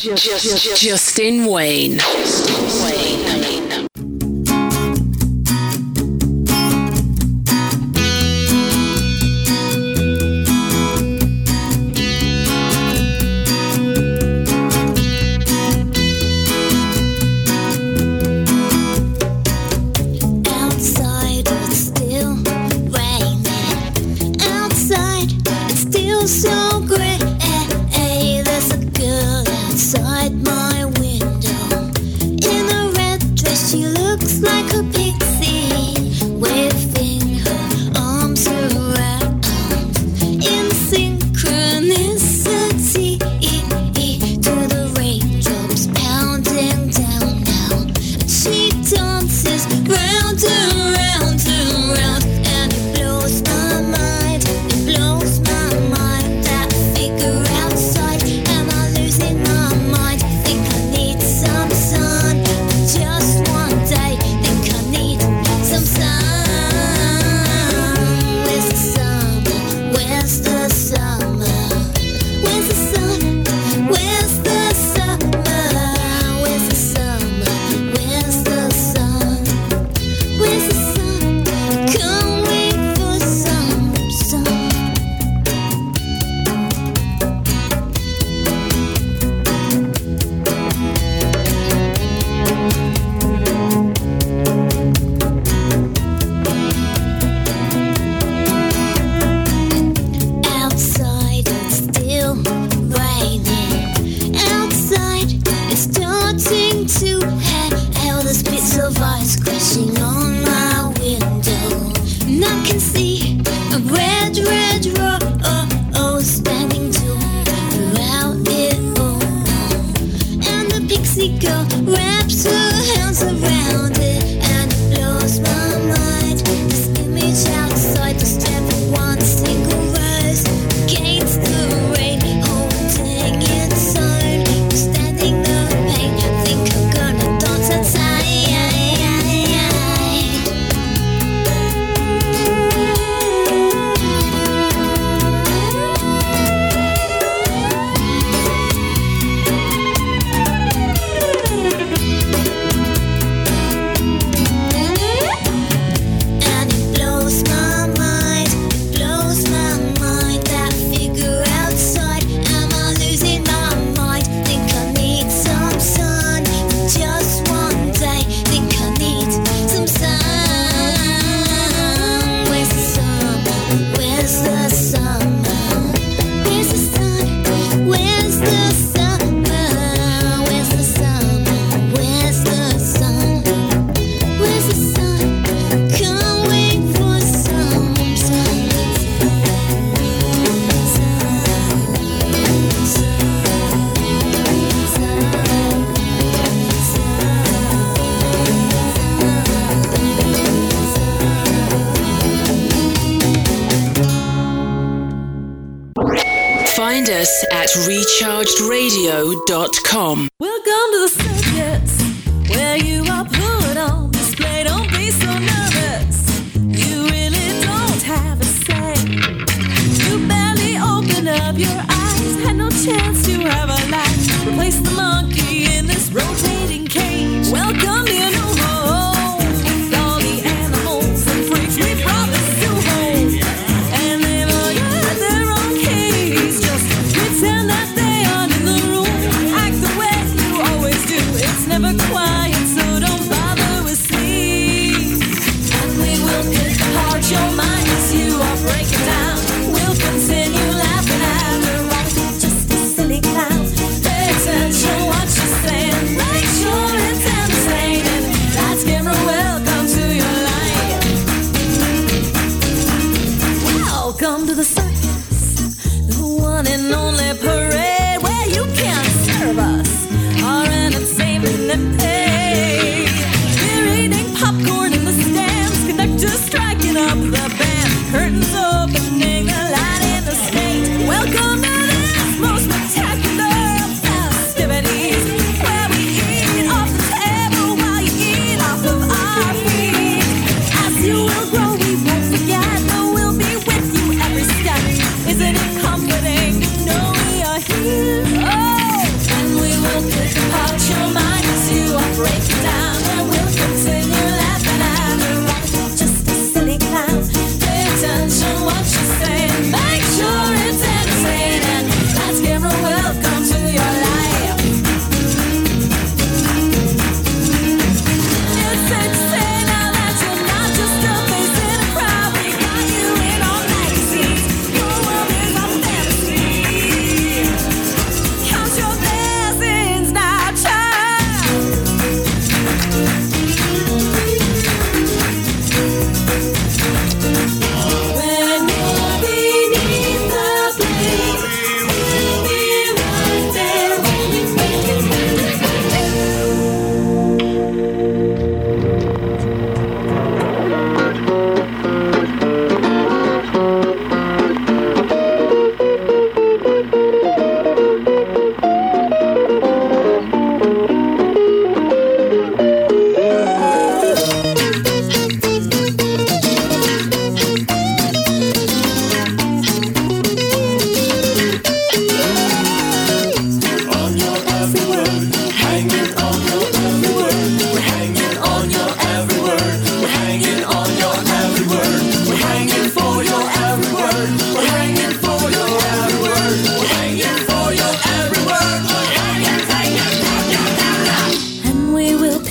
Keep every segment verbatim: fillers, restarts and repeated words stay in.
just, just, Justin Wayne. Justin Wayne. So great, there's a girl outside my window in a red dress. She looks like a pixie, waving her arms around in synchronicity to the raindrops pounding down now. And she dances round and round and round, and it blows my mind, it blows my mind. Outside, am I losing my mind? Think I need some sun, just one day. Think I need some sun. Where's the summer? Where's the summer? Where's the sun? Where's the summer? Where's the summer? Where's the sun? Where's the sun? Can't wait for some sun. To hell, there's bits of ice crashing on my window, and I can see a red, red rose standing tall throughout it all. And the pixie girl wraps her hands around it, and it blows my mind. This image outside, just every one single rose against the rain, holding its own, standing the pain. Think I'm gonna dance outside. And it blows my mind, it blows my mind. That figure outside, am I losing my mind? Think I need some sun, just one day. Think I need some sun. Where's the summer? Where's the summer? Where's the sun? Where's the summer? Where's the summer? Where's the sun? Where's the sun? Can't wait for some sun. Find us at recharged radio dot com. Welcome to the circus, where you are put on display. Don't be so nervous, you really don't have a say. You barely open up your eyes, had no chance to have a life. Replace the monkey in this rotating cage. Welcome to your new home, with all the animals and freaks we promised to hold. And they've all got their own keys. Just pretend that they aren't in the room. Act the way you always do. It's never quiet, so don't bother with sleep. And we will pick apart your mind as you are breaking down. We'll continue laughing at the right, just a silly clown. Pay attention.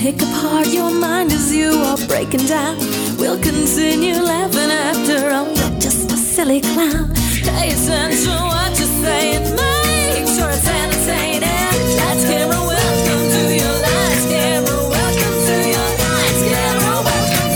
pick apart your mind as you are breaking down. We'll continue laughing after all. You're just a silly clown. Pay attention to what you say and make sure it's entertaining. Lights, camera, welcome to your lights, camera, welcome to your lights, camera, welcome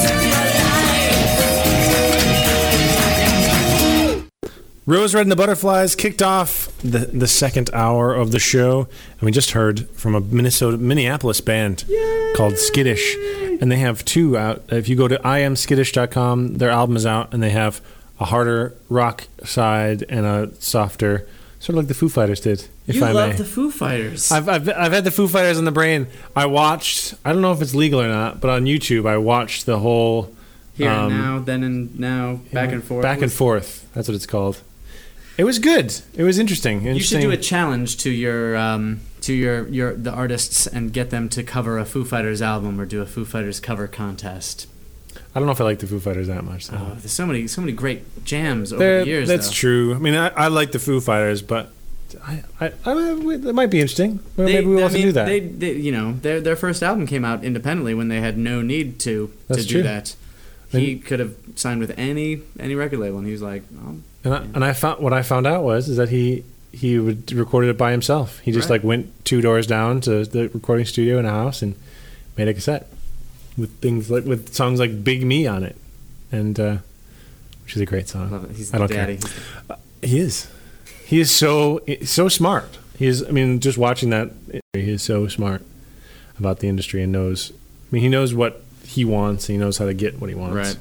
to your lights. Rose Red and the Butterflies kicked off the, the second hour of the show, and we just heard from a Minnesota, Minneapolis band Yay! Called Skittish, and they have two out. If you go to I am skittish dot com, their album is out, and they have a harder rock side and a softer, sort of like the Foo Fighters did, if you I love may. the Foo Fighters. I've, I've I've had the Foo Fighters on the brain. I watched, I don't know if it's legal or not, but on YouTube I watched the whole... Here um, and now, then and now, back and forth. Back and forth, that's what it's called. It was good. It was interesting. You should do a challenge to your um, to your, your the artists and get them to cover a Foo Fighters album or do a Foo Fighters cover contest. I don't know if I like the Foo Fighters that much. So. Oh, there's so many so many great jams over They're, the years. That's though. true. I mean, I, I like the Foo Fighters, but I, I, I it might be interesting. Or They, maybe we I want mean, to do that. They, they, you know, their their first album came out independently when they had no need to That's to do true. that. He could have signed with any any record label, and he was like, oh, and I, and I found what I found out was is that he he would recorded it by himself. He just Right. like went two doors down to the recording studio in a house and made a cassette with things like with songs like "Big Me" on it, and uh, which is a great song. love it. He's I don't the daddy. care. Uh, he is. He is so so smart. He is. I mean, just watching that, he is so smart about the industry and knows. I mean, he knows what he wants. And he knows how to get what he wants. Right.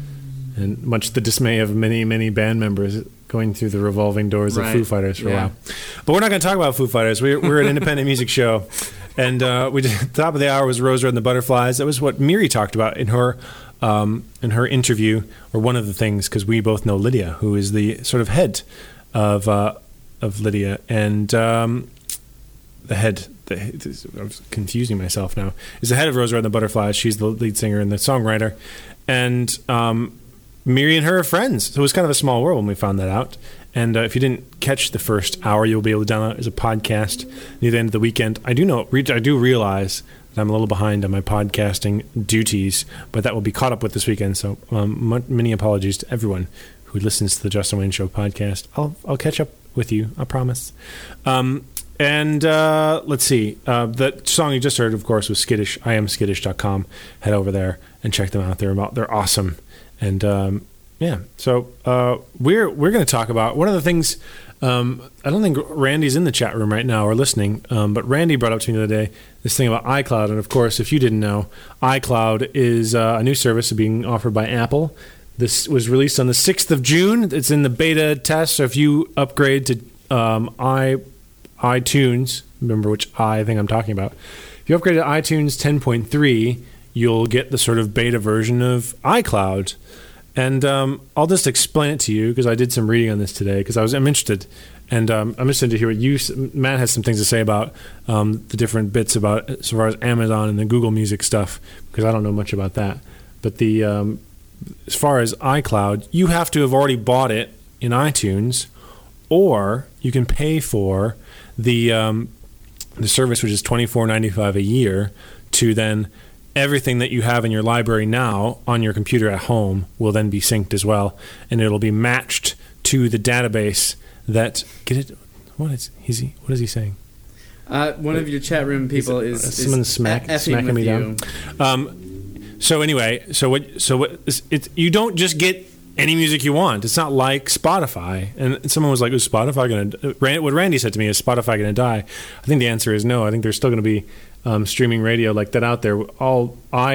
And much to the dismay of many, many band members going through the revolving doors Right. of Foo Fighters for Yeah. a while. But we're not going to talk about Foo Fighters. We're, we're an independent music show. And uh, we did, the top of the hour was Rose Red and the Butterflies. That was what Miri talked about in her um, in her interview, or one of the things, because we both know Lydia, who is the sort of head of uh, of Lydia. And um, the head... The, I'm confusing myself now. Is the head of Rose Red and the Butterflies. She's the lead singer and the songwriter. And... Um, Miri and her are friends, so it was kind of a small world when we found that out. And uh, if you didn't catch the first hour, you'll be able to download it as a podcast near the end of the weekend. I do know, I do realize that I'm a little behind on my podcasting duties, but that will be caught up with this weekend. So um, m- many apologies to everyone who listens to the Justin Wayne Show podcast. I'll I'll catch up with you, I promise. Um, and uh, let's see, uh, the song you just heard, of course, was Skittish. I am skittish dot com. Head over there and check them out. They're about, they're awesome. And um, yeah, so uh, we're we're going to talk about one of the things. Um, I don't think Randy's in the chat room right now or listening, um, but Randy brought up to me the other day this thing about iCloud. And of course, if you didn't know, iCloud is uh, a new service being offered by Apple. This was released on the sixth of June. It's in the beta test. So if you upgrade to um, i iTunes, remember which I think I'm talking about. If you upgrade to iTunes ten point three, you'll get the sort of beta version of iCloud. And um, I'll just explain it to you because I did some reading on this today because I was I'm interested, and um, I'm interested to hear what you. Matt has some things to say about um, the different bits about as far as Amazon and the Google Music stuff because I don't know much about that. But the um, as far as iCloud, you have to have already bought it in iTunes, or you can pay for the um, the service, which is twenty-four ninety-five a year, to then. Everything that you have in your library now on your computer at home will then be synced as well, and it'll be matched to the database that get it. What is he's he? What is he saying? Uh, one of your chat room people is, is someone smack, effing smacking with me you. down. Um, so anyway, so what? So what? It's, it's you don't just get any music you want. It's not like Spotify. And someone was like, "Is Spotify going to?" What Randy said to me is, "Spotify going to die?" I think the answer is no. I think there's still going to be. Um, streaming radio like that out there. All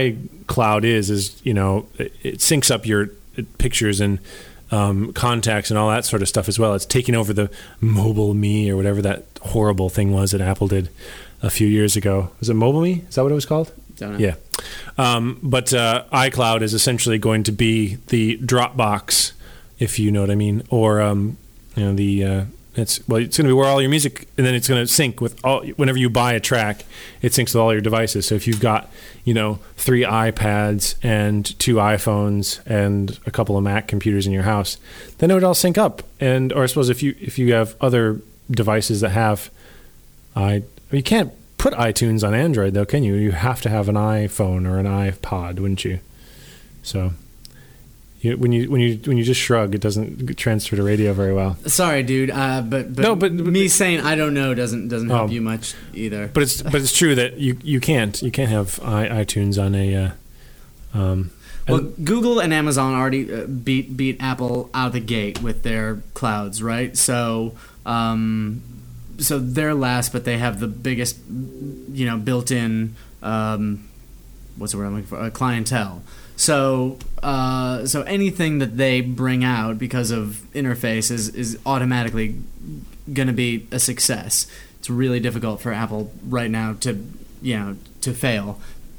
iCloud is is you know it, it syncs up your pictures and um, contacts and all that sort of stuff as well. It's taking over the Mobile Me or whatever that horrible thing was that Apple did a few years ago. Was it Mobile Me? Is that what it was called? Don't know. Yeah. Um, but uh, iCloud is essentially going to be the Dropbox, if you know what I mean, or um, you know the. Uh, It's well. It's going to be where all your music, and then it's going to sync with all. Whenever you buy a track, it syncs with all your devices. So if you've got, you know, three iPads and two iPhones and a couple of Mac computers in your house, then it would all sync up. And or I suppose if you if you have other devices that have, I you can't put iTunes on Android, though, can you? You have to have an iPhone or an iPod, wouldn't you? So you, when you when you when you just shrug, it doesn't transfer to radio very well. Sorry, dude. Uh, but, but No, but- but- me saying I don't know doesn't doesn't help Oh. you much either. But it's but it's true that you, you can't you can't have i iTunes on a. Uh, um, Well, and- Google and Amazon already uh, beat beat Apple out of the gate with their clouds, right? So, um, so they're last, but they have the biggest, you know, built-in um, what's the word I'm looking for? Uh, clientele. So, uh, so anything that they bring out because of interface is is automatically going to be a success. It's really difficult for Apple right now to, you know, to fail.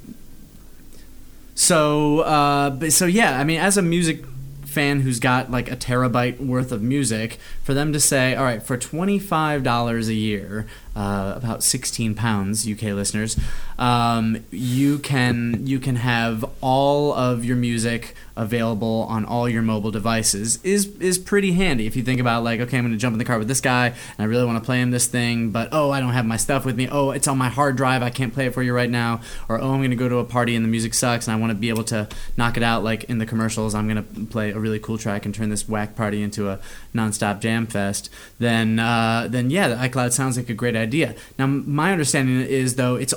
So, uh, but- so yeah, I mean, as a music fan who's got like a terabyte worth of music, for them to say, all right, for twenty-five dollars a year, uh, about sixteen pounds, U K listeners, um, you can you can have all of your music available on all your mobile devices is is pretty handy if you think about like, okay, I'm going to jump in the car with this guy and I really want to play him this thing, but oh, I don't have my stuff with me. Oh, it's on my hard drive. I can't play it for you right now. Or oh, I'm going to go to a party and the music sucks and I want to be able to knock it out like in the commercials. I'm going to play a really cool track and turn this whack party into a nonstop jam fest. Then uh, then yeah, the iCloud sounds like a great idea. Now my understanding is though it's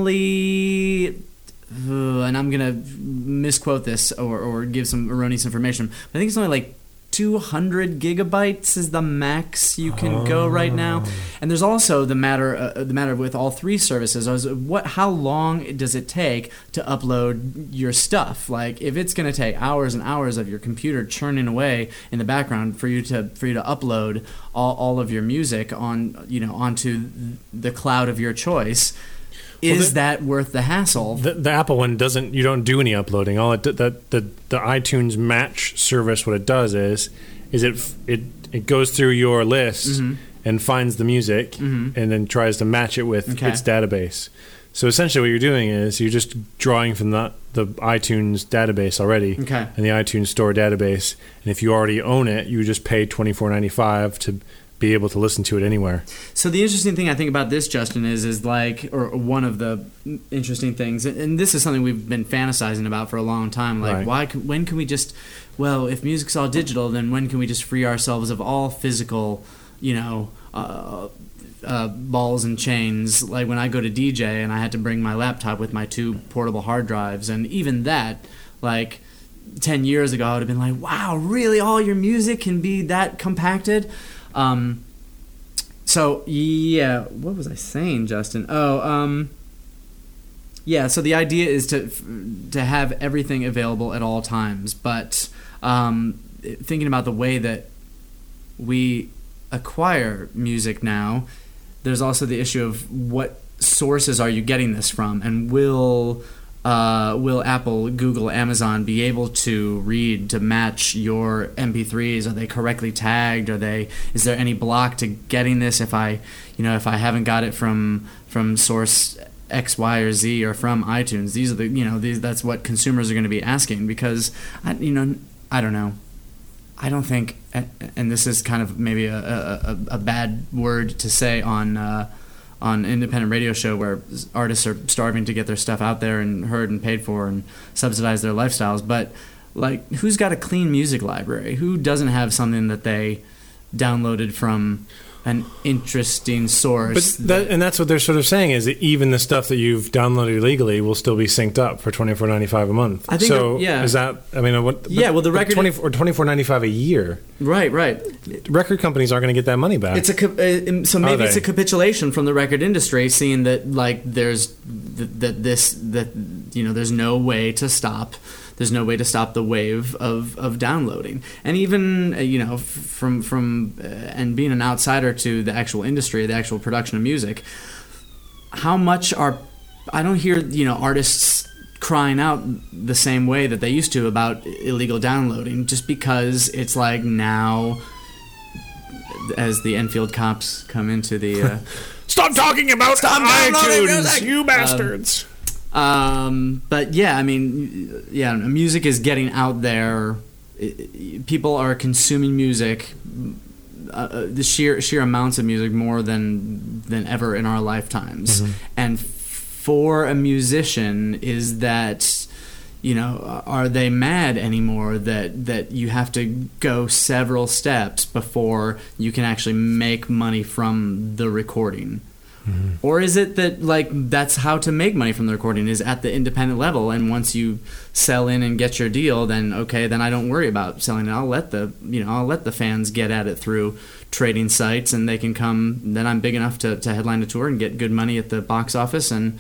only Uh, and I'm gonna misquote this or, or give some erroneous information. But I think it's only like two hundred gigabytes is the max you can go right now. And there's also the matter uh, the matter with all three services. Is what how long does it take to upload your stuff? Like if it's gonna take hours and hours of your computer churning away in the background for you to for you to upload all, all of your music on you know onto the cloud of your choice. Is Well, the- that worth the hassle? The, the Apple one doesn't. You don't do any uploading. All it the the the iTunes Match service. What it does is, is it it it goes through your list Mm-hmm. and finds the music and then tries to match it with Okay. its database. So essentially, what you're doing is you're just drawing from the the iTunes database already, Okay. and the iTunes Store database. And if you already own it, you just pay twenty-four ninety-five to be able to listen to it anywhere. So the interesting thing I think about this, Justin, is is like, or one of the interesting things, and this is something we've been fantasizing about for a long time. Like, Right. why? Can, when can we just? Well, if music's all digital, then when can we just free ourselves of all physical, you know, uh, uh, balls and chains? Like when I go to D J and I had to bring my laptop with my two portable hard drives, and even that, like. ten years ago, I would have been like, wow, really? All your music can be that compacted? Um, so, yeah, what was I saying, Justin? Oh, um, yeah, so the idea is to to have everything available at all times, but um, thinking about the way that we acquire music now, there's also the issue of what sources are you getting this from, and will... Uh, will Apple, Google, Amazon be able to read to match your M P threes? Are they correctly tagged? Are they? Is there any block to getting this if I, you know, if I haven't got it from from source X, Y, or Z or from iTunes? These are the, you know, these that's what consumers are going to be asking because, I, you know, I don't know. I don't think, and this is kind of maybe a a, a bad word to say on. Uh, on an independent radio show where artists are starving to get their stuff out there and heard and paid for and subsidize their lifestyles. But, like, who's got a clean music library? Who doesn't have something that they downloaded from an interesting source? But that, and that's what they're sort of saying is that even the stuff that you've downloaded illegally will still be synced up for twenty-four ninety-five a month. I think so. that- yeah. Is that? I mean, what? Yeah, well, the but record- twenty or twenty-four ninety-five a year. Right, right. Record companies aren't going to get that money back. It's a cap- uh, so maybe Are it's a they? capitulation from the record industry, seeing that like there's th- that this that you know there's no way to stop. There's no way to stop the wave of, of downloading, and even uh, you know f- from from uh, and being an outsider to the actual industry, the actual production of music. How much are I don't hear you know artists crying out the same way that they used to about illegal downloading, just because it's like now, as the Enfield cops come into the. Uh, Stop talking about Stop downloading music! you bastards. Um, but yeah, I mean, yeah, music is getting out there. It- it- people are consuming music uh, the sheer sheer amounts of music more than than ever in our lifetimes. Mm-hmm. And for a musician, is that, you know, are they mad anymore that that you have to go several steps before you can actually make money from the recording? Mm-hmm. Or is it that, like, that's how to make money from the recording, is at the independent level, and once you sell in and get your deal, then okay, then I don't worry about selling it. I'll let the you know I'll let the fans get at it through trading sites, and they can come. Then I'm big enough to, to headline a tour and get good money at the box office, and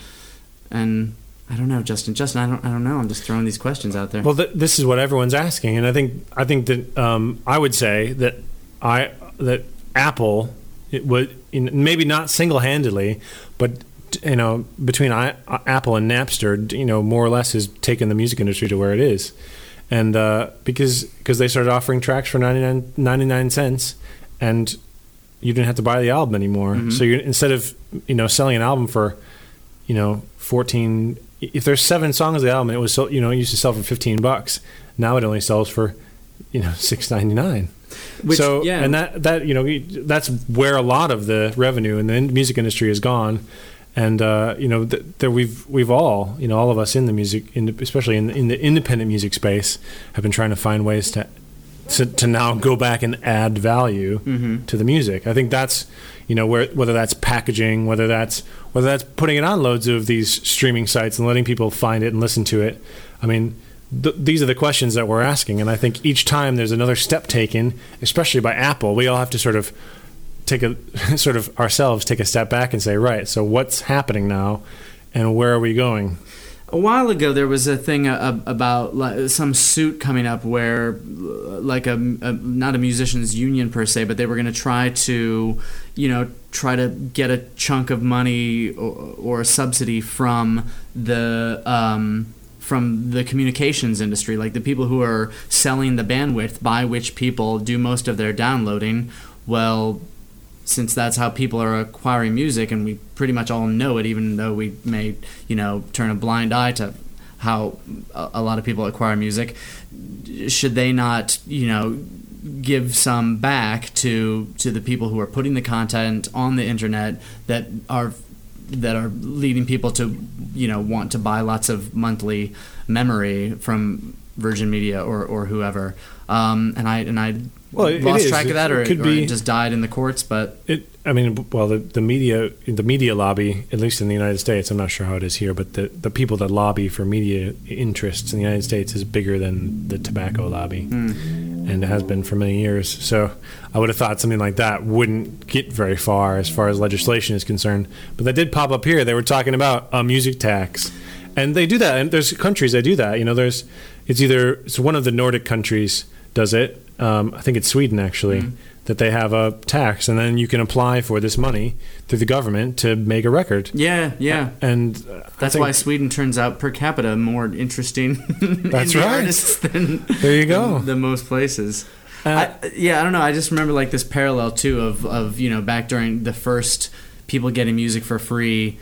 and I don't know, Justin. Justin, I don't I don't know. I'm just throwing these questions out there. Well, th- this is what everyone's asking, and I think I think that um, I would say that I that Apple it would. In, maybe not single-handedly, but you know, between I, uh, Apple and Napster, you know, more or less has taken the music industry to where it is, and uh, because because they started offering tracks for ninety-nine, ninety-nine cents, and you didn't have to buy the album anymore. Mm-hmm. So you instead of you know selling an album for you know fourteen, if there's seven songs of the album, it was so, you know it used to sell for fifteen bucks. Now it only sells for you know six ninety-nine. Which, so yeah. and that that you know that's where a lot of the revenue in the music industry is gone, and uh, you know th- there we've we've all you know all of us in the music, in the, especially in the, in the independent music space, have been trying to find ways to to, to now go back and add value mm-hmm. to the music. I think that's you know where whether that's packaging, whether that's whether that's putting it on loads of these streaming sites and letting people find it and listen to it. I mean. Th- these are the questions that we're asking, and I think each time there's another step taken, especially by Apple, we all have to sort of take a sort of ourselves take a step back and say, right, so what's happening now, and where are we going? A while ago, there was a thing uh, about like, some suit coming up where, like a, a not a musicians' union per se, but they were going to try to, you know, try to get a chunk of money or, or a subsidy from the. Um, from the communications industry, like the people who are selling the bandwidth by which people do most of their downloading. Well, since that's how people are acquiring music, and we pretty much all know it, even though we may, you know, turn a blind eye to how a lot of people acquire music, should they not, you know, give some back to to the people who are putting the content on the internet that are that are leading people to, you know, want to buy lots of monthly memory from Virgin Media or, or whoever. Um, and I and I well, it, lost it track of that, or, it, could or be, it just died in the courts. But it, I mean, well, the, the media, the media lobby, at least in the United States, I'm not sure how it is here, but the, the people that lobby for media interests in the United States is bigger than the tobacco lobby, mm. and it has been for many years. So I would have thought something like that wouldn't get very far as far as legislation is concerned. But that did pop up here. They were talking about a music tax, and they do that. And there's countries that do that. You know, there's it's either it's one of the Nordic countries does it. Um, I think it's Sweden actually. Mm. That they have a tax, and then you can apply for this money through the government to make a record. Yeah, yeah. And uh, that's why Sweden turns out per capita more interesting that's indie right. artists than, there you go. than, than most places. Uh, I, yeah, I don't know. I just remember like this parallel too of, of, you know, back during the first people getting music for free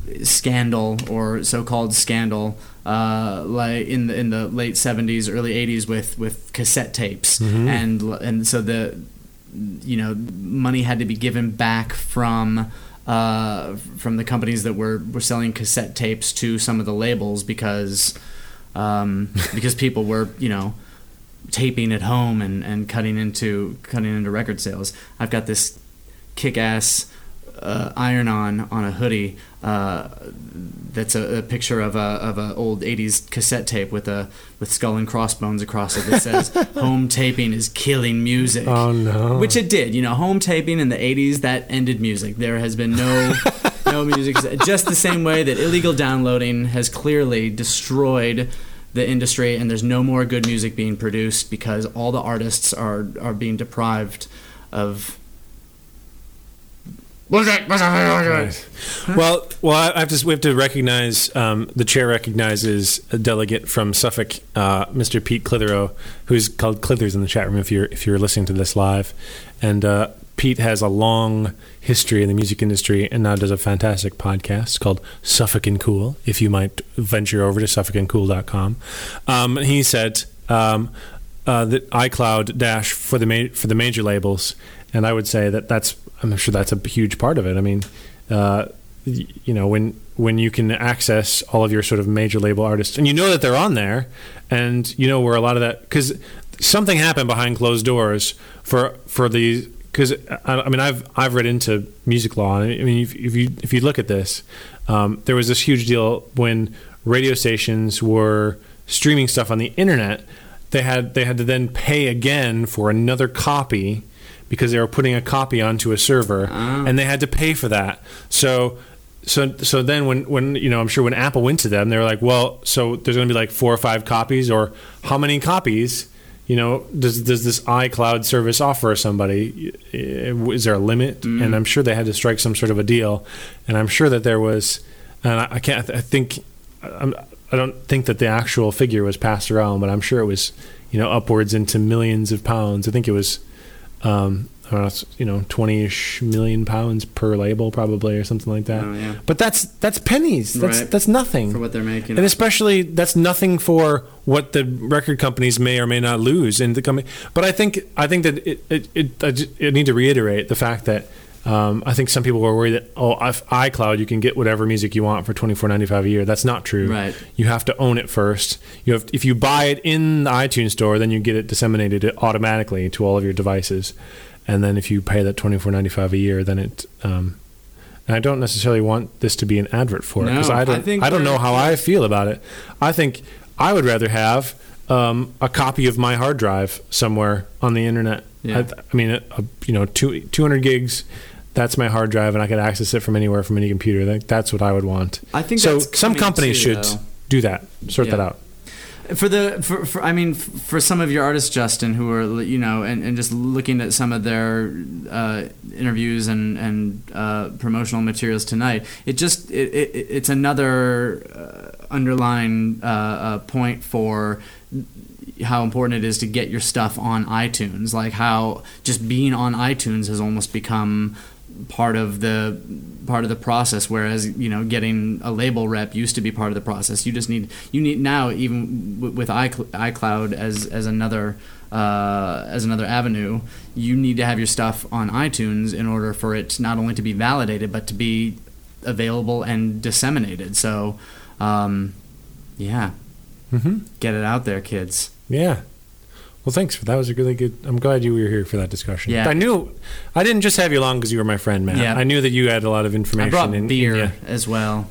scandal or so-called scandal, uh, like in the in the late seventies, early eighties with, with cassette tapes, mm-hmm. and and so the you know, money had to be given back from uh, from the companies that were, were selling cassette tapes to some of the labels because um, because people were, you know, taping at home and, and cutting into cutting into record sales. I've got this kick-ass uh, iron-on on a hoodie uh, that's a, a picture of a of a old eighties cassette tape with a with skull and crossbones across it that says home taping is killing music. Oh no. Which it did. You know, home taping in the eighties, that ended music. There has been no no music, just the same way that illegal downloading has clearly destroyed the industry, and there's no more good music being produced because all the artists are are being deprived of. Right. Well, well, I have to. We have to recognize. Um, the chair recognizes a delegate from Suffolk, uh, Mister Pete Clitheroe, who's called Clithers in the chat room. If you're if you're listening to this live, and uh, Pete has a long history in the music industry, and now does a fantastic podcast called Suffolk and Cool. If you might venture over to suffolk and cool dot com, um, he said um, uh, that iCloud Dash for the ma- for the major labels. and I would say that that's I'm sure that's a huge part of it. I mean, uh, y- you know, when when you can access all of your sort of major label artists, and you know that they're on there, and you know where a lot of that, because something happened behind closed doors for for these. Because I, I mean, I've I've read into music law, and I mean, if, if you if you look at this, um, there was this huge deal when radio stations were streaming stuff on the internet. They had they had to then pay again for another copy because they were putting a copy onto a server, Oh. and they had to pay for that. So. So so then when, when you know I'm sure when Apple went to them, they were like, well, so there's going to be like four or five copies, or how many copies, you know, does does this iCloud service offer somebody? Is there a limit? Mm. And I'm sure they had to strike some sort of a deal, and I'm sure that there was, and I, I can't, I think, I'm, I don't think that the actual figure was passed around, but I'm sure it was, you know, upwards into millions of pounds. I think it was. Um, I don't know, you know, twenty-ish million pounds per label, probably, or something like that. Oh, yeah. But that's that's pennies. That's Right. that's nothing For what they're making. and especially that's nothing for what the record companies may or may not lose in the coming. But I think I think that it it, it I, just, I need to reiterate the fact that um, I think some people were worried that oh, if iCloud you can get whatever music you want for twenty-four ninety-five a year. That's not true. Right. You have to own it first. You have if you buy it in the iTunes store, then you get it disseminated automatically to all of your devices. And then if you pay that twenty-four ninety-five a year, then it. Um, and I don't necessarily want this to be an advert for it because No, I I don't. I, think don't know they're- how I feel about it. I think I would rather have um, a copy of my hard drive somewhere on the internet. Yeah. I, I mean, a, a, you know, two two hundred gigs. That's my hard drive, and I could access it from anywhere, from any computer. That, that's what I would want. I think so. that's Some coming companies too, should though. do that. Sort Yeah. that out. For the for, for I mean f- for some of your artists, Justin, who are you know and, and just looking at some of their uh, interviews and and uh, promotional materials tonight, it just it, it it's another uh, underlying uh, uh, point for how important it is to get your stuff on iTunes. Like how just being on iTunes has almost become part of the part of the process, whereas you know getting a label rep used to be part of the process. You just need you need now even w- with iCl- iCloud as as another uh, as another avenue, you need to have your stuff on iTunes in order for it not only to be validated but to be available and disseminated. So um, yeah, Mm-hmm. get it out there, kids. Yeah. Well, thanks for that. Was a really good. I'm glad you were here for that discussion. Yeah. I knew I didn't just have you along because you were my friend, Matt. Yeah. I knew that you had a lot of I information. brought in, beer in you. as well.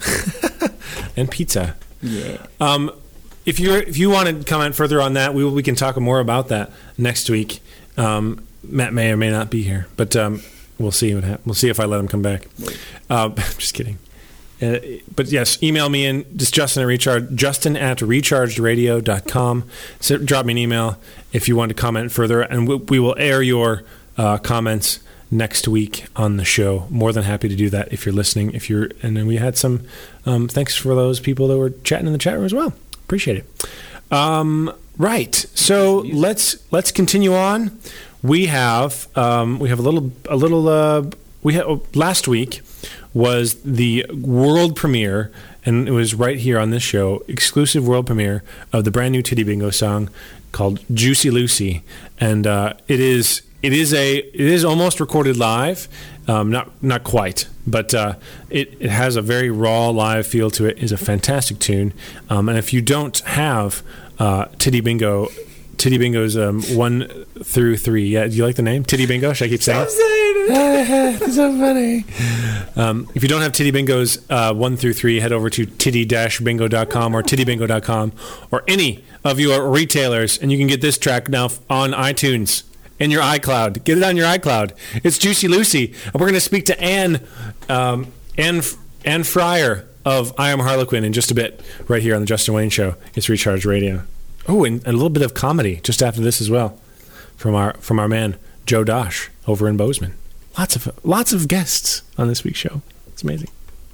And pizza. Yeah. Um, if you if you want to comment further on that, we we can talk more about that next week. Um, Matt may or may not be here, but um, we'll see what hap- we'll see if I let him come back. Uh, just kidding. Uh, but yes, email me in just Justin at recharge Justin at recharged radio dot com. So drop me an email if you want to comment further, and we, we will air your uh, comments next week on the show. More than happy to do that if you're listening. If you're, and then we had some um, thanks for those people that were chatting in the chat room as well. Appreciate it. Um, right, so let's let's continue on. We have um, we have a little a little uh, we had oh, last week was the world premiere, and it was right here on this show, exclusive world premiere of the brand new Titty Bingo song called Juicy Lucy, and uh, it is it is a it is almost recorded live, um, not not quite, but uh, it it has a very raw live feel to it. It's a fantastic tune, um, and if you don't have uh, Titty Bingo. Titty Bingo's um, one through three. Yeah, do you like the name? Titty Bingo? Should I keep saying it? It's so funny. Um, if you don't have Titty Bingo's uh, one through three, head over to titty dash bingo dot com or titty bingo dot com or any of your retailers, and you can get this track now on iTunes in your iCloud. Get it on your iCloud. It's Juicy Lucy, and we're going to speak to Anne, um, Anne, Anne Fryer of I Am Harlequin in just a bit, right here on the Justin Wayne Show. It's Recharge Radio. Oh, and, and a little bit of comedy just after this as well, from our from our man Joe Dosh over in Bozeman. Lots of lots of guests on this week's show. It's amazing.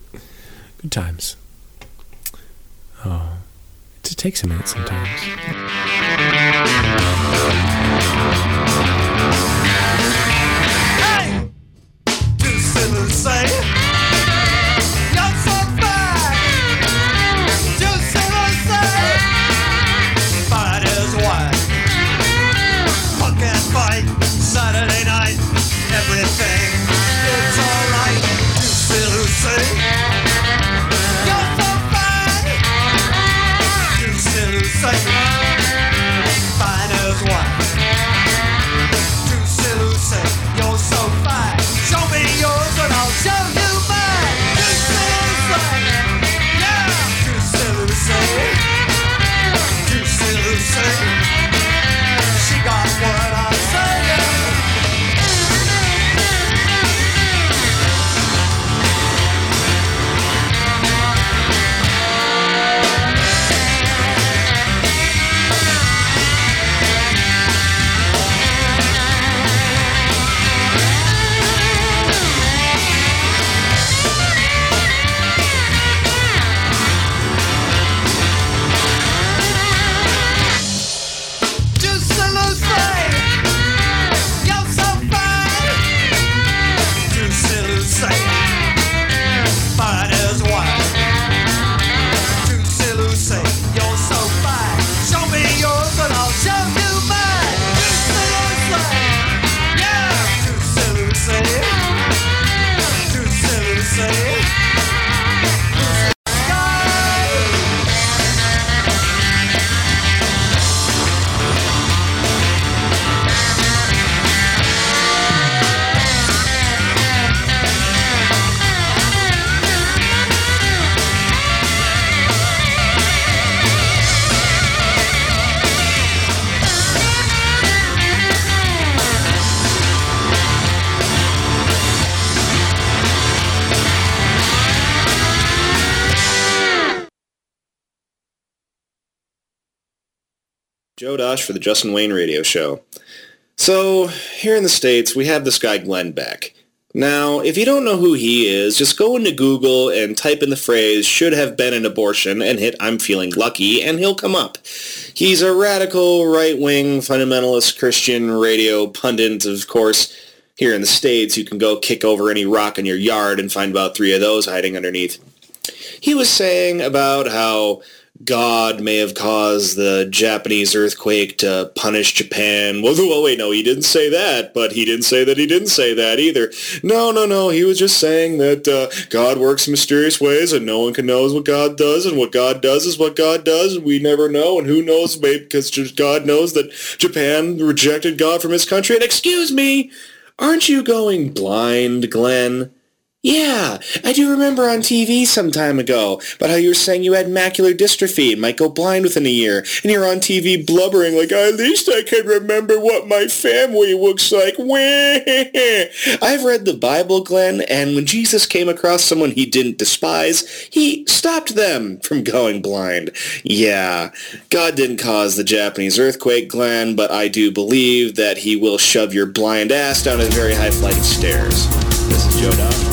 Good times. Oh, it takes a minute sometimes. Hey! Juicy Lucy. You're so fine. Juicy Lucy. Fine as wine. Punk and fight. Saturday night. Joe Dosh for the Justin Wayne Radio Show. So, here in the States, we have this guy Glenn Beck. Now, if you don't know who he is, just go into Google and type in the phrase, should have been an abortion, and hit I'm feeling lucky, and he'll come up. He's a radical, right-wing, fundamentalist Christian radio pundit, of course. Here in the States, you can go kick over any rock in your yard and find about three of those hiding underneath. He was saying about how God may have caused the Japanese earthquake to punish Japan. Well, well, wait, no, he didn't say that, but he didn't say that he didn't say that either. No, no, no, he was just saying that uh, God works in mysterious ways and no one can know what God does, and what God does is what God does, and we never know, and who knows, maybe because God knows that Japan rejected God from his country. And excuse me, aren't you going blind, Glenn? Yeah, I do remember on T V some time ago about how you were saying you had macular dystrophy and might go blind within a year, and you're on T V blubbering like, at least I can remember what my family looks like. I've read the Bible, Glenn, and when Jesus came across someone he didn't despise, he stopped them from going blind. Yeah, God didn't cause the Japanese earthquake, Glenn, but I do believe that he will shove your blind ass down a very high flight of stairs. This is Joe Dosh.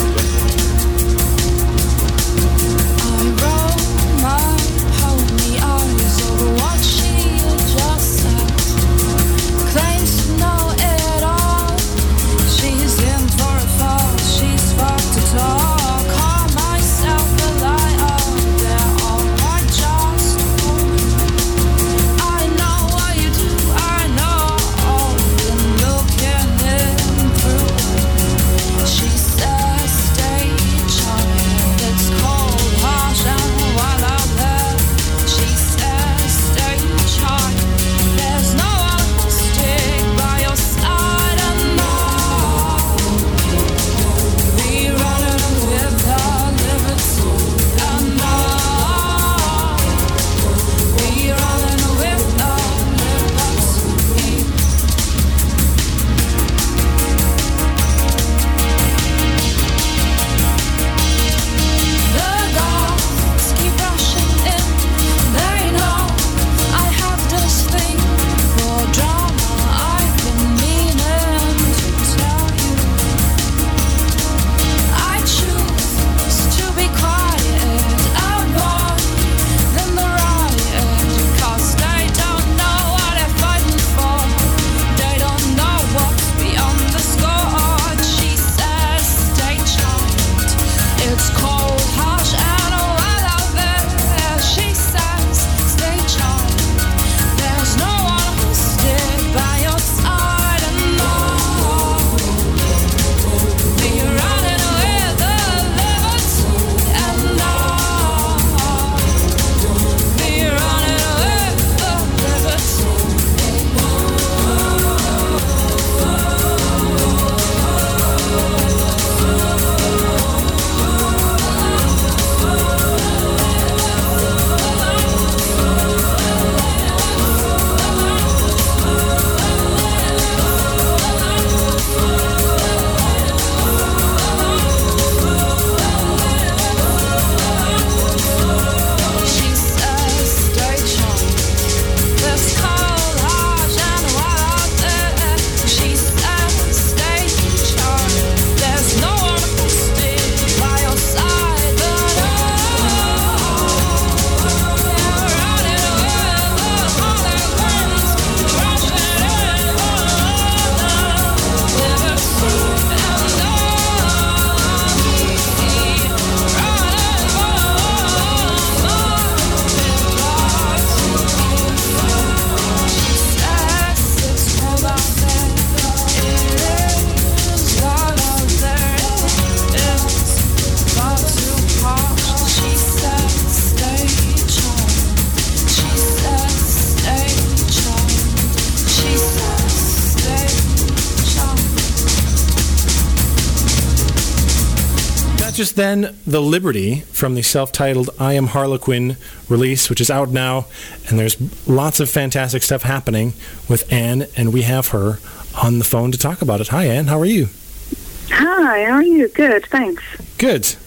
Just then, The Liberty from the self-titled I Am Harlequin release, which is out now, and there's lots of fantastic stuff happening with Anne, and we have her on the phone to talk about it. Hi, Anne. How are you? Hi. How are you? Good. Thanks. Good.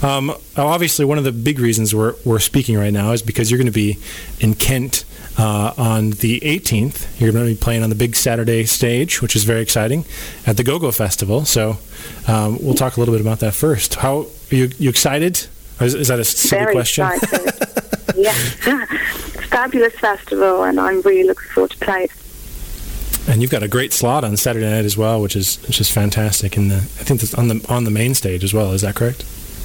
Um, obviously, one of the big reasons we're we're speaking right now is because you're going to be in Kent uh, on the eighteenth. You're going to be playing on the big Saturday stage, which is very exciting, at the Go-Go Festival. So um, we'll talk a little bit about that first. How are you, you excited? Or is, is that a silly Very question? excited. Yeah, fabulous festival, and I'm really looking forward to play it. And you've got a great slot on Saturday night as well, which is which is fantastic. In the I think that's on the on the main stage as well. Is that correct?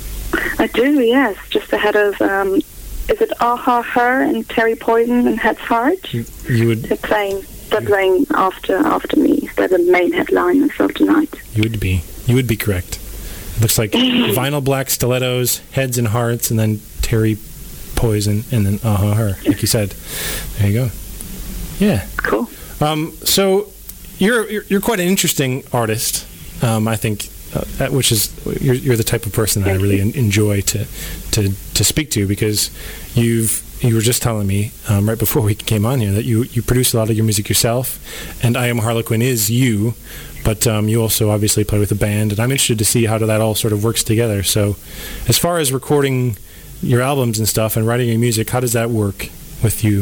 I do, yes. Just ahead of, um, is it Aha Her and Terry Poison and Head's Heart? You, you would They're playing. They're playing after after me. They're the main headliners of tonight. you would be you would be correct. It looks like Vinyl Black Stilettos, Heads and Hearts, and then Terry Poison, and then uh her, like you said. There you go. Yeah. Cool. Um, so you're, you're you're quite an interesting artist. Um, I think, uh, which is you're, you're the type of person that I really en- enjoy to to to speak to, because you've you were just telling me um, right before we came on here that you you produce a lot of your music yourself, and I Am Harlequin is you, but um, you also obviously play with a band, and I'm interested to see how that all sort of works together. So, as far as recording your albums and stuff and writing your music, how does that work with you?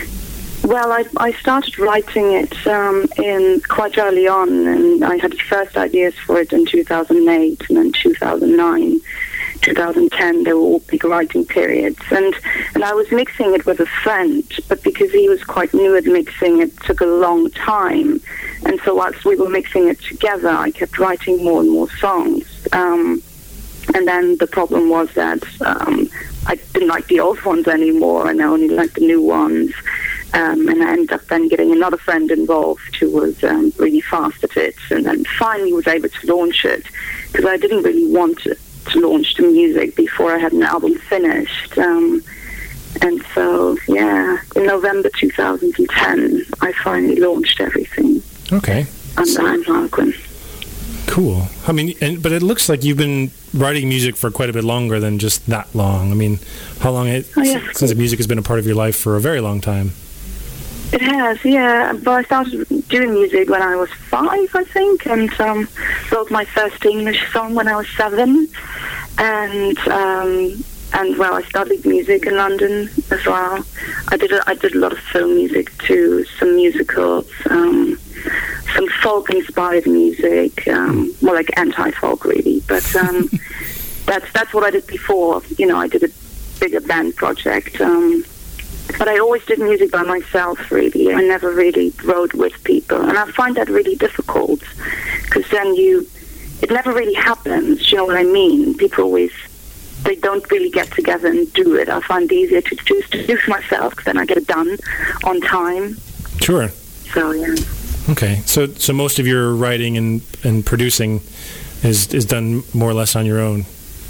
Well, I, I started writing it um, in quite early on, and I had the first ideas for it in two thousand eight, and then two thousand nine, two thousand ten. They were all big writing periods, and and I was mixing it with a friend, but because he was quite new at mixing, it took a long time. And so whilst we were mixing it together, I kept writing more and more songs. Um, and then the problem was that um, I didn't like the old ones anymore, and I only liked the new ones. Um, and I ended up then getting another friend involved who was um, really fast at it, and then finally was able to launch it, because I didn't really want to, to launch the music before I had an album finished. Um, and so, yeah, in November two thousand ten, I finally launched everything. Okay. Under I'm Harlequin. Cool. I mean, and, but it looks like you've been writing music for quite a bit longer than just that long. I mean, how long it, Oh, yes. since music has been a part of your life for a very long time? It has, yeah. But I started doing music when I was five, I think, and um, wrote my first English song when I was seven. And um, and well, I studied music in London as well. I did a, I did a lot of film music too, some musicals, um, some folk-inspired music, um, more like anti-folk really. But um, that's that's what I did before. You know, I did a bigger band project. Um, But I always did music by myself, really. I never really wrote with people. And I find that really difficult, because then you, it never really happens, you know what I mean? People always, they don't really get together and do it. I find it easier to choose to do it myself, because then I get it done on time. Sure. So, yeah. Okay. So so most of your writing and, and producing is is done more or less on your own?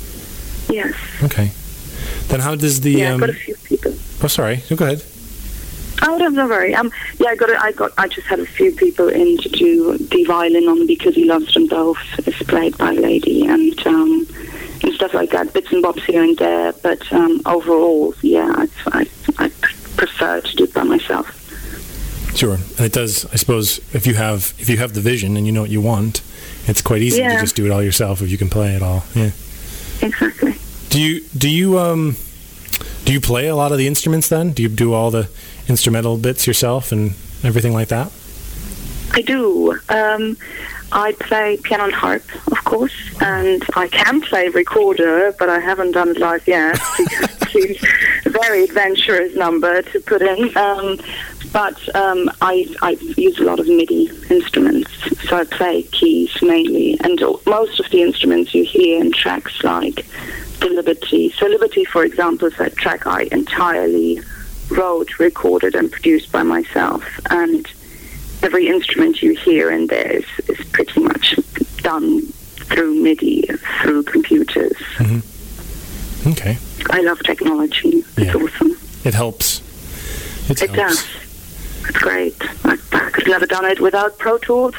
Yes. Okay. Then how does the... Yeah, um, I've got a few people. Oh, sorry. Go ahead. Oh, don't, don't worry. Um, yeah, I got. A, I got. I just had a few people in to do the violin on Because He Loves Them Both. It's played by a lady, and um, and stuff like that. Bits and bobs here and there, but um, overall, yeah, I, I, I prefer to do it by myself. Sure. And it does, I suppose, if you have if you have the vision and you know what you want, it's quite easy Yeah. to just do it all yourself if you can play it all. Yeah. Exactly. Do you do you um do you play a lot of the instruments then? Do you do all the instrumental bits yourself and everything like that? I do. Um, I play piano and harp, of course, and I can play recorder, but I haven't done it live yet because it seems a very adventurous number to put in. Um, but um, I, I use a lot of MIDI instruments, so I play keys mainly, and most of the instruments you hear in tracks like the Liberty. So Liberty, for example, is a track I entirely wrote, recorded, and produced by myself, and every instrument you hear in there is, is pretty much done through MIDI, through computers. Mm-hmm. Okay. I love technology. It's Yeah. awesome. It helps. It, It helps. does. It's great. I, I could have never done it without Pro Tools.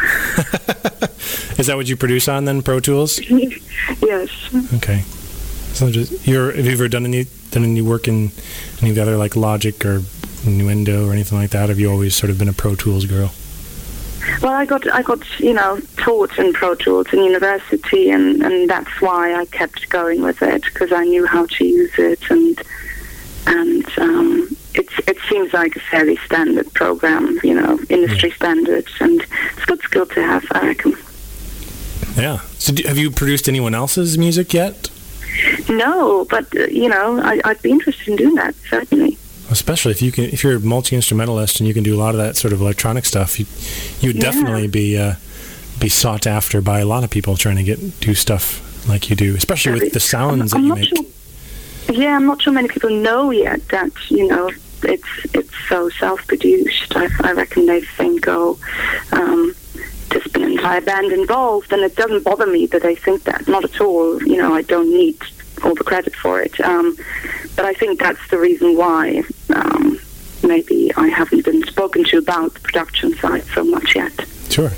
Is that what you produce on then, Pro Tools? Yes. Okay. So just you're have you ever done any done any work in any of the other like Logic or Nuendo or anything like that? Have you always sort of been a Pro Tools girl? Well, I got I got you know taught in Pro Tools in university, and, and that's why I kept going with it, because I knew how to use it, and and um, it's it seems like a fairly standard program, you know, industry yeah. standards, and it's a good skill to have, I reckon. Yeah. So, do, have you produced anyone else's music yet? No, but uh, you know, I, I'd be interested in doing that, certainly. Especially if you can, if you're a multi-instrumentalist and you can do a lot of that sort of electronic stuff, you you would Yeah. definitely be uh, be sought after by a lot of people trying to get do stuff like you do, especially with the sounds I'm, I'm that you not make. Sure, yeah, I'm not sure many people know yet that you know it's it's so self-produced. I, I reckon they think, oh, um, there's been an entire band involved, and it doesn't bother me that they think that. Not at all. You know, I don't need all the credit for it. Um, but I think that's the reason why um, maybe I haven't been spoken to about the production side so much yet. Sure.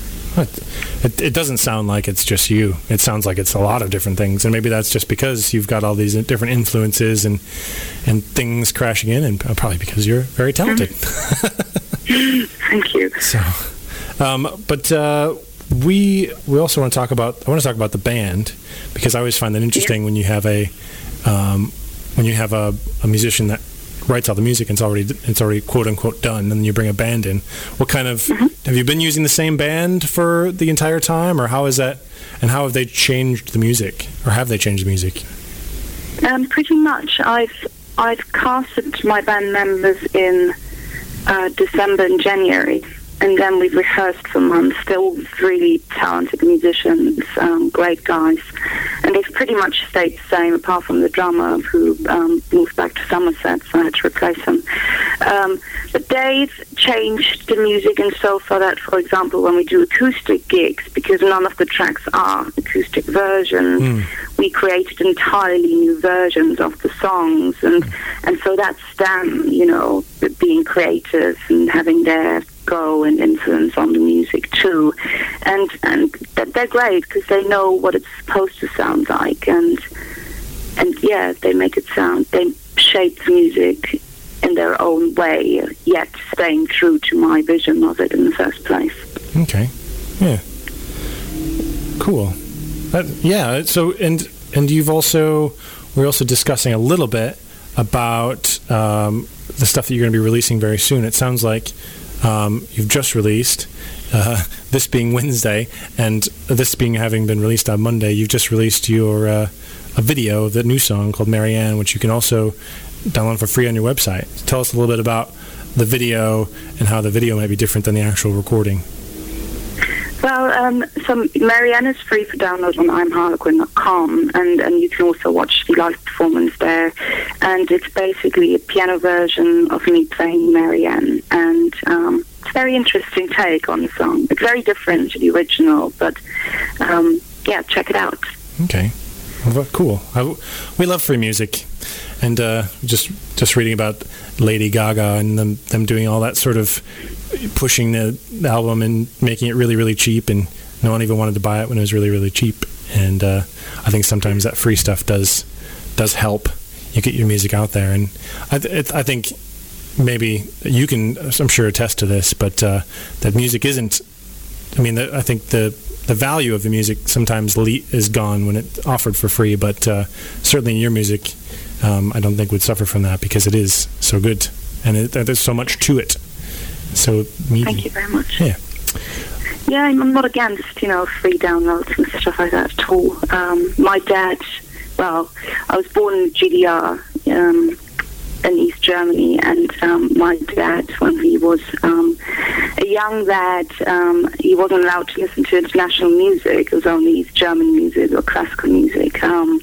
It, it doesn't sound like it's just you. It sounds like it's a lot of different things, and maybe that's just because you've got all these different influences and and things crashing in, and probably because you're very talented. Thank you. So, um, but uh, we we also want to talk about. I want to talk about the band, because I always find that interesting when you have a um, when you have a, a musician that writes all the music and it's already it's already quote unquote done, and then you bring a band in. What kind of mm-hmm. have you been using the same band for the entire time, or how is that? And how have they changed the music, or have they changed the music? Um, pretty much. I've I've casted my band members in uh, December and January, and then we've rehearsed for months. They're all really talented musicians, um, great guys, and they've pretty much stayed the same, apart from the drummer who um, moved back to Somerset, so I had to replace him. Um, but they've changed the music in so far that, for example, when we do acoustic gigs, because none of the tracks are acoustic versions, mm. we created entirely new versions of the songs, and and so that's them, you know, being creative and having their go and influence on the music too, and and that they're great because they know what it's supposed to sound like, and and yeah, they make it sound, they shape the music in their own way, yet staying true to my vision of it in the first place. Okay, yeah, cool. That, yeah. So and and you've also we're also discussing a little bit about um, the stuff that you're going to be releasing very soon. It sounds like. Um, you've just released, uh, this being Wednesday, and this being having been released on Monday, you've just released your uh, a video of the new song called Marianne, which you can also download for free on your website. Tell us a little bit about the video and how the video might be different than the actual recording. Well, um, so Marianne is free for download on I'm Harlequin dot com, and, and you can also watch the live performance there. And it's basically a piano version of me playing Marianne, and um, it's a very interesting take on the song. It's very different to the original, but um, yeah, check it out. Okay, well, cool. I, we love free music, and uh, just just reading about Lady Gaga and them, them doing all that sort of pushing the album and making it really, really cheap, and no one even wanted to buy it when it was really, really cheap. And uh, I think sometimes that free stuff does does help you get your music out there. And I, th- I think maybe you can, I'm sure, attest to this, but uh, that music isn't. I mean, the, I think the the value of the music sometimes le- is gone when it's offered for free. But uh, certainly your music, um, I don't think would suffer from that, because it is so good, and it, there's so much to it. So meaty. Thank you very much. Yeah. Yeah, I'm not against, you know, free downloads and stuff like that at all. Um, my dad, well, I was born in G D R um, in East Germany, and um, my dad, when he was um, a young lad, um, he wasn't allowed to listen to international music. It was only East German music or classical music. Um,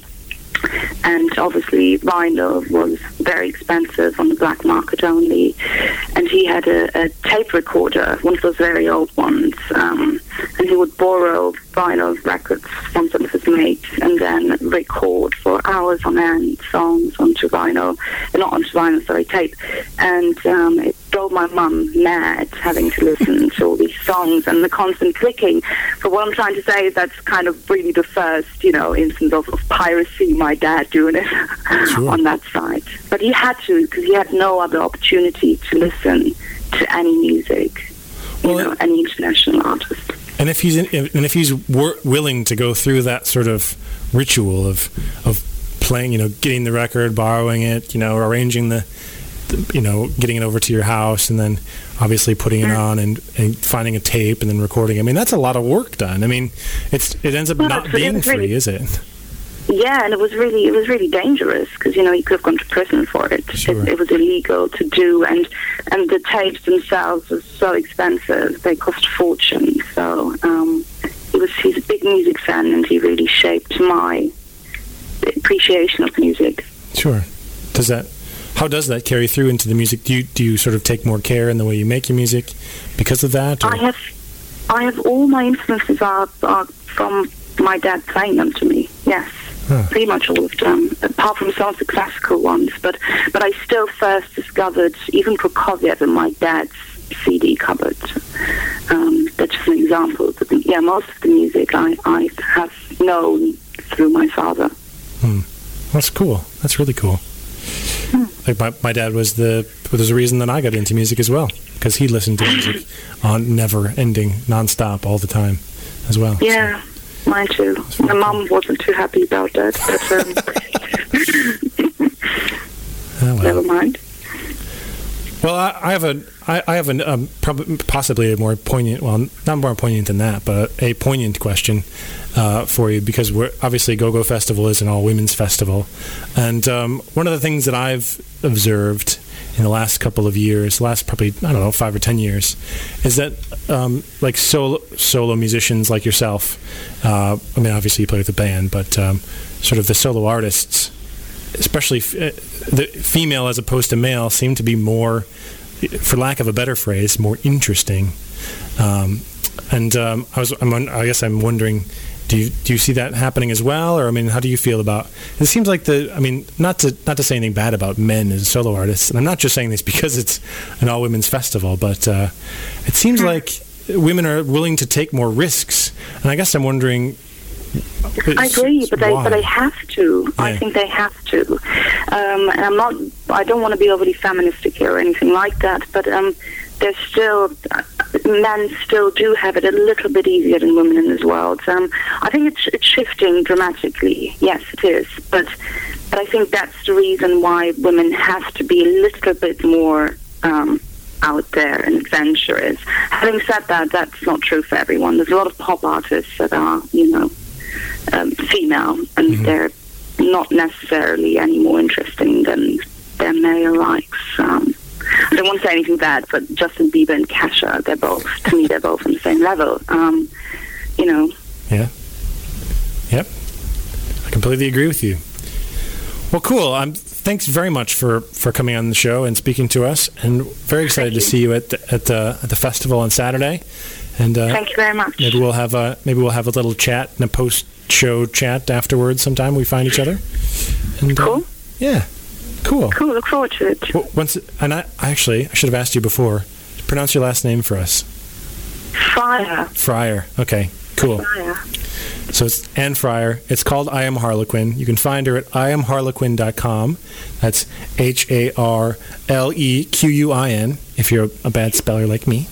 and obviously vinyl was very expensive on the black market only, and he had a, a tape recorder, one of those very old ones, um, and he would borrow vinyl records from some of his mates and then record for hours on end songs onto vinyl, uh, not onto vinyl, sorry, tape, and um, it drove my mum mad having to listen to all these songs and the constant clicking. But what I'm trying to say is that's kind of really the first, you know, instance of, of piracy, my dad doing it sure. on that side. But he had to, because he had no other opportunity to listen to any music. you Well, know, any international artist. And if he's in, and if he's wor- willing to go through that sort of ritual of of playing, you know, getting the record, borrowing it, you know, arranging the, the you know, getting it over to your house, and then obviously putting it on and, and finding a tape and then recording. I mean, that's a lot of work done. I mean, it's it ends up Well, not it's- being it's free, really- is it? Yeah, and it was really it was really dangerous because, you know, you could have gone to prison for it. Sure. It, it was illegal to do, and and the tapes themselves were so expensive; they cost a fortune. So um, he was he's a big music fan, and he really shaped my appreciation of music. Sure. Does that? How does that carry through into the music? Do you do you sort of take more care in the way you make your music because of that? Or? I have I have all my influences are, are from my dad playing them to me. Yes. Huh. Pretty much all of them, apart from some of the classical ones. But but I still first discovered even Prokofiev in my dad's C D cupboard. Um, that's just an example. But yeah, most of the music I, I have known through my father. Hmm. That's cool. That's really cool. Hmm. Like my, my dad was the was the reason that I got into music as well, because he listened to music on never ending, nonstop, all the time, as well. Yeah. So. Mine too. My mum wasn't too happy about that, but um, Oh, well. never mind. Well, I, I have a, I, I have an, um, probably, possibly a more poignant, well, not more poignant than that, but a, a poignant question uh, for you, because we're obviously Go-Go Festival is an all-women's festival, and um, one of the things that I've observed in the last couple of years, last probably, I don't know, five or ten years, is that um, like solo solo musicians like yourself, uh, I mean, obviously you play with a band, but um, sort of the solo artists, especially f- uh, the female as opposed to male, seem to be more, for lack of a better phrase, more interesting. Um, and um, I was, I'm, I guess I'm wondering, do you do you see that happening as well, or I mean, how do you feel about? It seems like the, I mean, not to not to say anything bad about men as solo artists, and I'm not just saying this because it's an all women's festival, but uh, it seems like women are willing to take more risks, and I guess I'm wondering. I agree, but they why? but they have to. Yeah. I think they have to. Um, and I'm not. I don't want to be overly feministic here or anything like that. But um, there's still men still do have it a little bit easier than women in this world. Um, I think it's it's shifting dramatically. Yes, it is. But but I think that's the reason why women have to be a little bit more. Um, out there and adventurous. Having said that, that's not true for everyone. There's a lot of pop artists that are, you know, um, female, and Mm-hmm. they're not necessarily any more interesting than their male likes. Um, I don't want to say anything bad, but Justin Bieber and Kesha, they're both, to me, they're both on the same level. Um, you know. Yeah. Yep. I completely agree with you. Well, cool. I'm. Thanks very much for, for coming on the show and speaking to us, and very excited to see you at the, at the at the festival on Saturday. And uh, Thank you very much. maybe we'll have a maybe we'll have a little chat and a post show chat afterwards. Sometime we find each other. And, uh, Cool. yeah. Cool. Cool, look forward to it. Well, once and I, I actually I should have asked you before. Pronounce your last name for us. Fire. Fryer. Okay. Cool. Fire. So it's Anne Fryer. It's called I Am Harlequin. You can find her at I am harlequin dot com. That's H A R L E Q U I N, if you're a bad speller like me.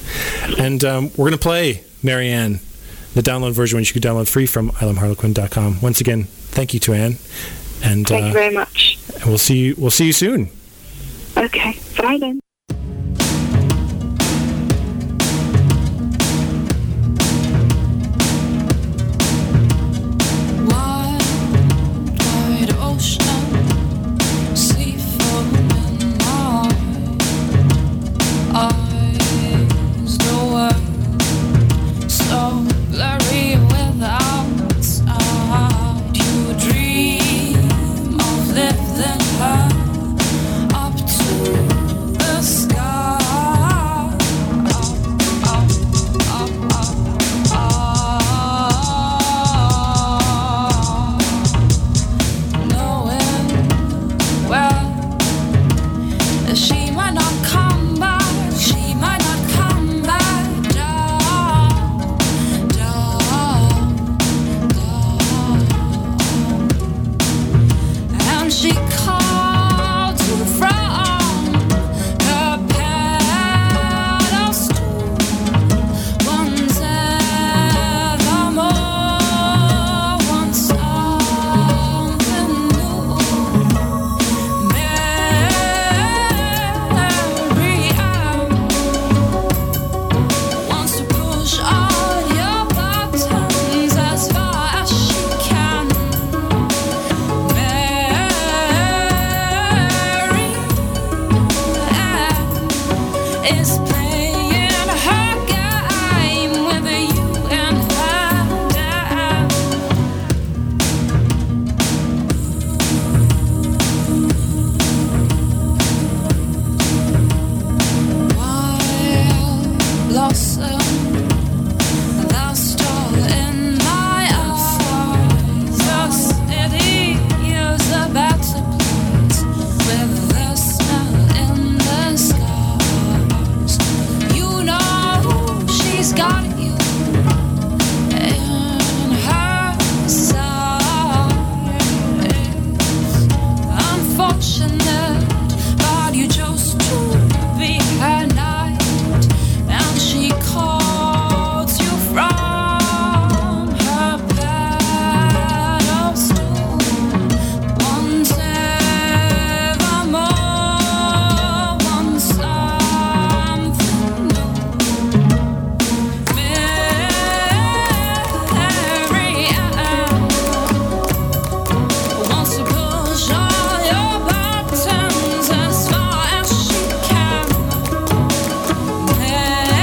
And um, we're going to play Marianne, the download version, which you can download free from I am harlequin dot com. Once again, thank you to Anne. And Thank uh, you very much. and we'll see you we'll see you soon. Okay, bye then. Wide ocean, sea foam and night. Eyes the world, so blurry without sight. You dream of lifting her up to the passionate, but you chose to be her knight, and she calls you from her pedestal. Once evermore, once something new. Mary Ann wants to push all your buttons as far as she can. Mary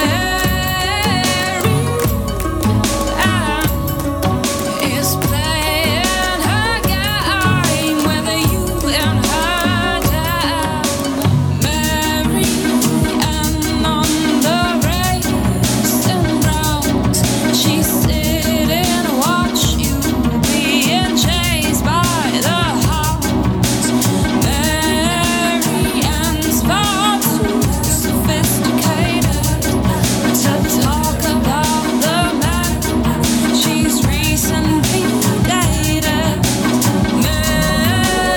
Ann is playing her game with you and her dad. Mary Ann on the racing grounds, she's sitting and watch you being chased by the hounds. Mary Ann's far too sophisticated to talk about the man she's recently dated. Mary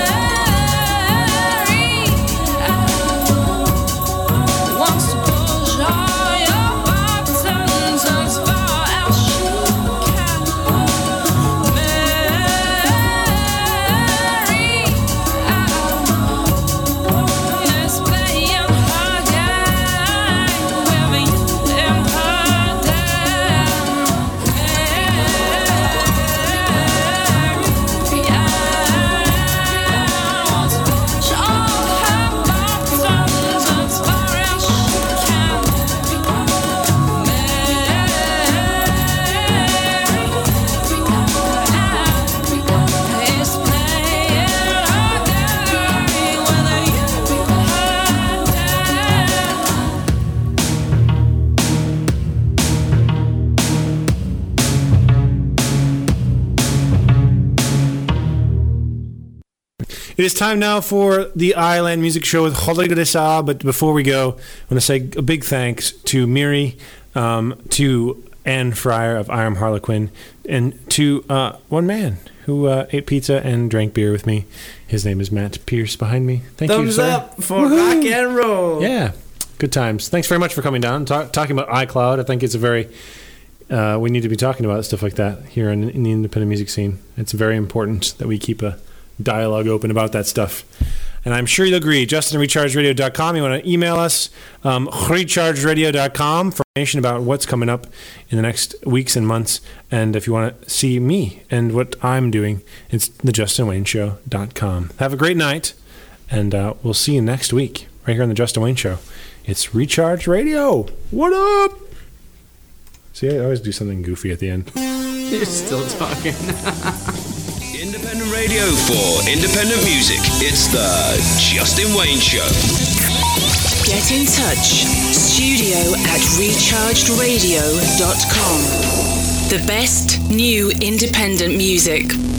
Ann wants to push all your buttons as far as she can. Mary Ann is playing her game with you and her dad. Mary Ann wants to push all her buttons as far as she can. Is playing her game with you and It is time now for the Island Music Show with Rodrigo de Sá. But before we go, I want to say a big thanks to Miri, um, to Anne Fryer of I Am Harlequin, and to uh, one man who uh, ate pizza and drank beer with me. His name is Matt Pierce behind me. Thank you, Thumbs sir. up for rock and roll. Yeah, good times. Thanks very much for coming down, talk, talking about iCloud. I think it's a very uh, we need to be talking about stuff like that here in, in the independent music scene. It's very important that we keep a dialogue open about that stuff. And I'm sure you'll agree. Justin at recharge radio dot com. You want to email us, um, recharge radio dot com, for information about what's coming up in the next weeks and months. And if you want to see me and what I'm doing, it's the justin wayne show dot com. Have a great night, and uh, we'll see you next week right here on the Justin Wayne Show. It's Recharge Radio. What up? See, I always do something goofy at the end. You're still talking. Independent radio for independent music. It's the Justin Wayne Show. Get in touch. Studio at recharged radio dot com. The best new independent music.